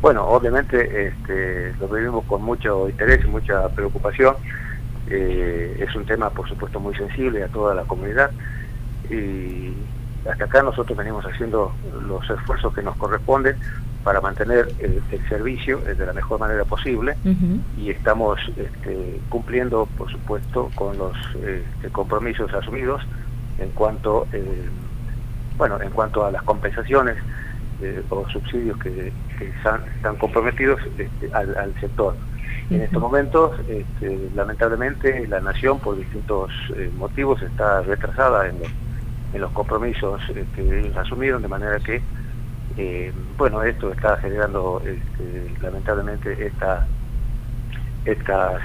bueno, obviamente lo vivimos con mucho interés y mucha preocupación. Es un tema, por supuesto, muy sensible a toda la comunidad, y hasta acá nosotros venimos haciendo los esfuerzos que nos corresponden para mantener el servicio de la mejor manera posible, y estamos cumpliendo, por supuesto, con los compromisos asumidos en cuanto en cuanto a las compensaciones o subsidios que están comprometidos al sector. En estos momentos, lamentablemente, la Nación, por distintos motivos, está retrasada en los compromisos que ellos asumieron, de manera que esto está generando lamentablemente estas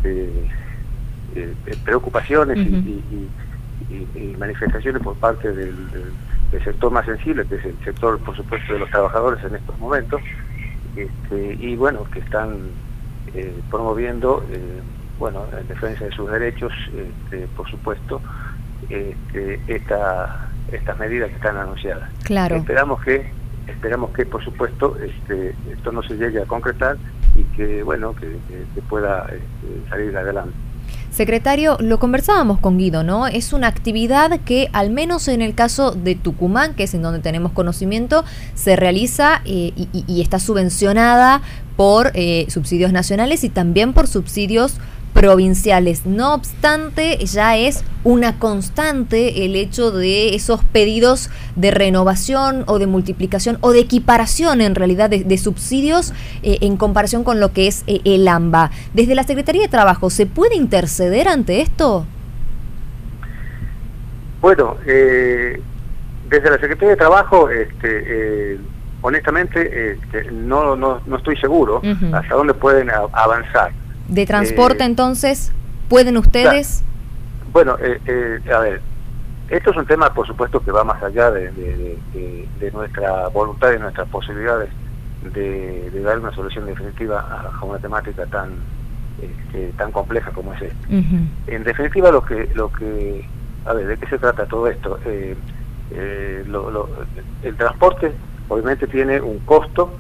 preocupaciones y manifestaciones por parte del sector más sensible, que es el sector, por supuesto, de los trabajadores en estos momentos, y bueno, que están promoviendo, en defensa de sus derechos, por supuesto, estas medidas que están anunciadas. Claro. Esperamos que por supuesto esto no se llegue a concretar y que pueda salir adelante. Secretario, lo conversábamos con Guido, ¿no? Es una actividad que, al menos en el caso de Tucumán, que es en donde tenemos conocimiento, se realiza y está subvencionada por subsidios nacionales y también por subsidios provinciales. No obstante, ya es una constante el hecho de esos pedidos de renovación o de multiplicación o de equiparación, en realidad, de subsidios en comparación con lo que es el AMBA. Desde la Secretaría de Trabajo, ¿se puede interceder ante esto? Bueno, desde la Secretaría de Trabajo, honestamente, no estoy seguro hasta dónde pueden avanzar. ¿De transporte, entonces, pueden ustedes? Bueno, a ver, esto es un tema, por supuesto, que va más allá de nuestra voluntad y nuestras posibilidades de dar una solución definitiva a una temática tan compleja como es esta. En definitiva, a ver, ¿de qué se trata todo esto? El transporte, obviamente, tiene un costo,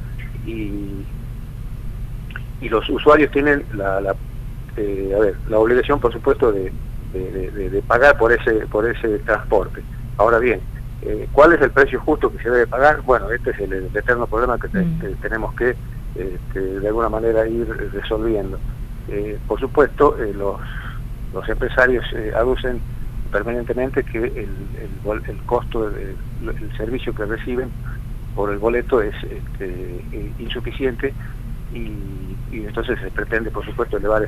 y los usuarios tienen la obligación, por supuesto, de pagar por ese transporte. Ahora bien, ¿cuál es el precio justo que se debe pagar? Bueno, este es el eterno problema que tenemos que de alguna manera ir resolviendo. Por supuesto, los empresarios aducen permanentemente que el costo del servicio que reciben por el boleto es insuficiente, y entonces se pretende, por supuesto, elevar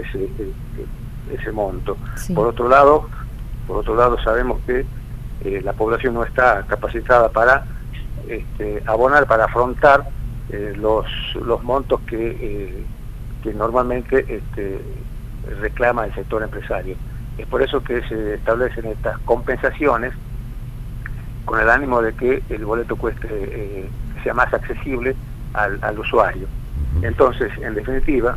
ese monto. Sí. Por otro lado sabemos que la población no está capacitada para abonar, para afrontar los montos que normalmente reclama el sector empresario. Es por eso que se establecen estas compensaciones, con el ánimo de que el boleto sea más accesible al usuario. Entonces, en definitiva,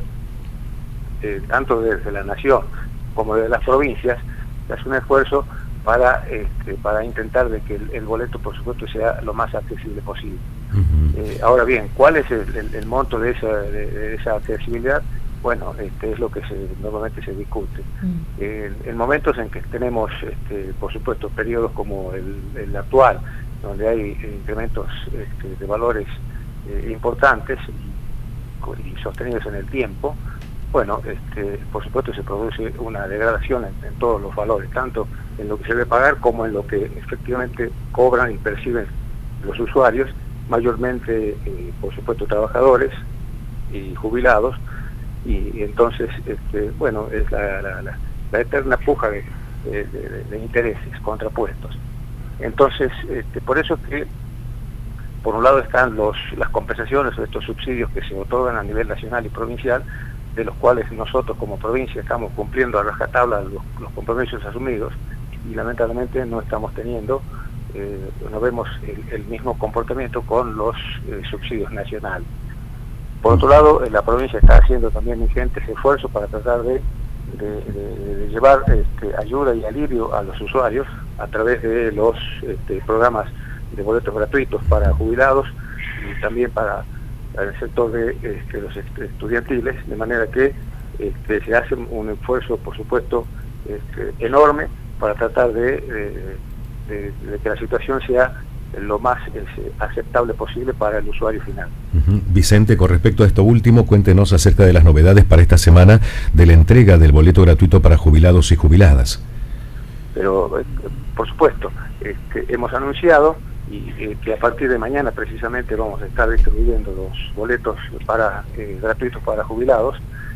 tanto desde la Nación como desde las provincias, se hace un esfuerzo para intentar de que el boleto, por supuesto, sea lo más accesible posible. Ahora bien, ¿cuál es el monto de esa accesibilidad? Bueno, es lo que normalmente se discute. En momentos en que tenemos, por supuesto, periodos como el actual, donde hay incrementos de valores importantes y sostenidos en el tiempo, bueno, por supuesto se produce una degradación en todos los valores, tanto en lo que se debe pagar como en lo que efectivamente cobran y perciben los usuarios, mayormente, por supuesto, trabajadores y jubilados, y entonces, bueno, es la eterna puja de intereses contrapuestos. Entonces, por eso es que por un lado están las compensaciones o estos subsidios que se otorgan a nivel nacional y provincial, de los cuales nosotros como provincia estamos cumpliendo a rajatabla los compromisos asumidos, y lamentablemente no estamos teniendo, no vemos el mismo comportamiento con los subsidios nacionales. Por otro lado, la provincia está haciendo también ingentes esfuerzos para tratar de llevar ayuda y alivio a los usuarios a través de los programas de boletos gratuitos para jubilados, y también para al sector de los estudiantiles, de manera que se hace un esfuerzo, por supuesto, enorme para tratar de que la situación sea lo más aceptable posible para el usuario final. Vicente, con respecto a esto último, cuéntenos acerca de las novedades para esta semana de la entrega del boleto gratuito para jubilados y jubiladas. Pero, por supuesto, hemos anunciado que a partir de mañana precisamente vamos a estar distribuyendo los boletos gratuitos para jubilados,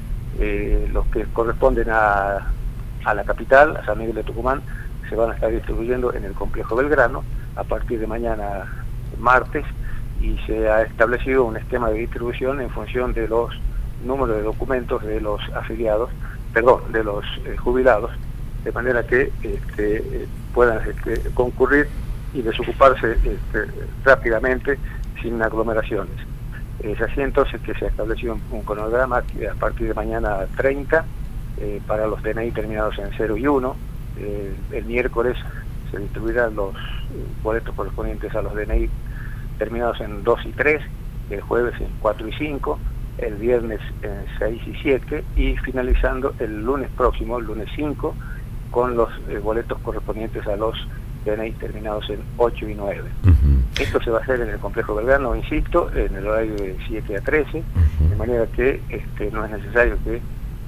los que corresponden a la capital, a San Miguel de Tucumán, se van a estar distribuyendo en el complejo Belgrano a partir de mañana martes, y se ha establecido un esquema de distribución en función de los números de documentos de los afiliados, de los jubilados, de manera que puedan concurrir y desocuparse rápidamente, sin aglomeraciones. Es así entonces que se ha establecido un cronograma que a partir de mañana 30 para los DNI terminados en 0 y 1, el miércoles se distribuirán los boletos correspondientes a los DNI terminados en 2 y 3, el jueves en 4 y 5, el viernes en 6 y 7 y finalizando el lunes próximo, el lunes 5, con los boletos correspondientes a los DNI terminados en 8 y 9. Esto se va a hacer en el complejo Belgrano, insisto, en el horario de 7 a 13, de manera que no es necesario que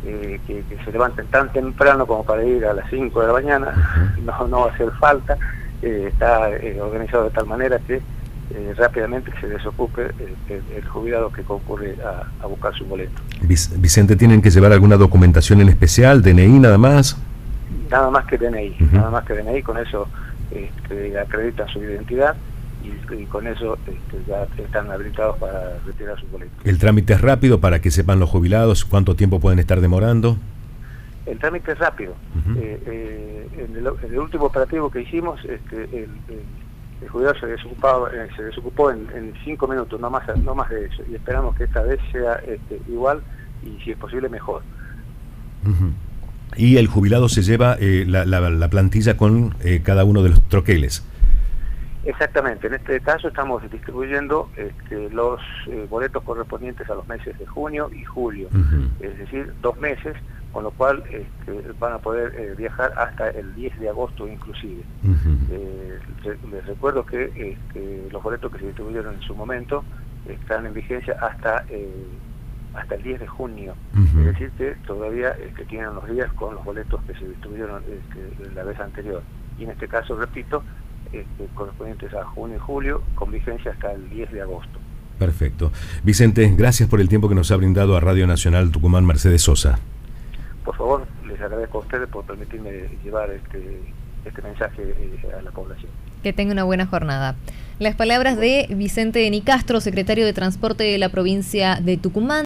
se levanten tan temprano como para ir a las 5 de la mañana, no va a hacer falta, está organizado de tal manera que rápidamente se desocupe el jubilado que concurre a buscar su boleto. Vicente, ¿tienen que llevar alguna documentación en especial, DNI nada más? Nada más que DNI, nada más que DNI, con eso acreditan su identidad y con eso ya están habilitados para retirar su boleto. ¿El trámite es rápido para que sepan los jubilados cuánto tiempo pueden estar demorando? El trámite es rápido. En el último operativo que hicimos, el jubilado se desocupó en 5 minutos, no más de eso, y esperamos que esta vez sea igual y si es posible mejor. Y el jubilado se lleva la plantilla con cada uno de los troqueles. Exactamente, en este caso estamos distribuyendo los boletos correspondientes a los meses de junio y julio, es decir, 2 meses, con lo cual van a poder viajar hasta el 10 de agosto inclusive. Les recuerdo que los boletos que se distribuyeron en su momento están en vigencia hasta el 10 de junio, es decir que todavía tienen unos días con los boletos que se distribuyeron la vez anterior, y en este caso, repito, correspondientes a junio y julio, con vigencia hasta el 10 de agosto. Perfecto. Vicente, gracias por el tiempo que nos ha brindado a Radio Nacional Tucumán Mercedes Sosa. Por favor, les agradezco a ustedes por permitirme llevar este mensaje a la población. Que tenga una buena jornada. Las palabras de Vicente Nicastro, secretario de Transporte de la provincia de Tucumán.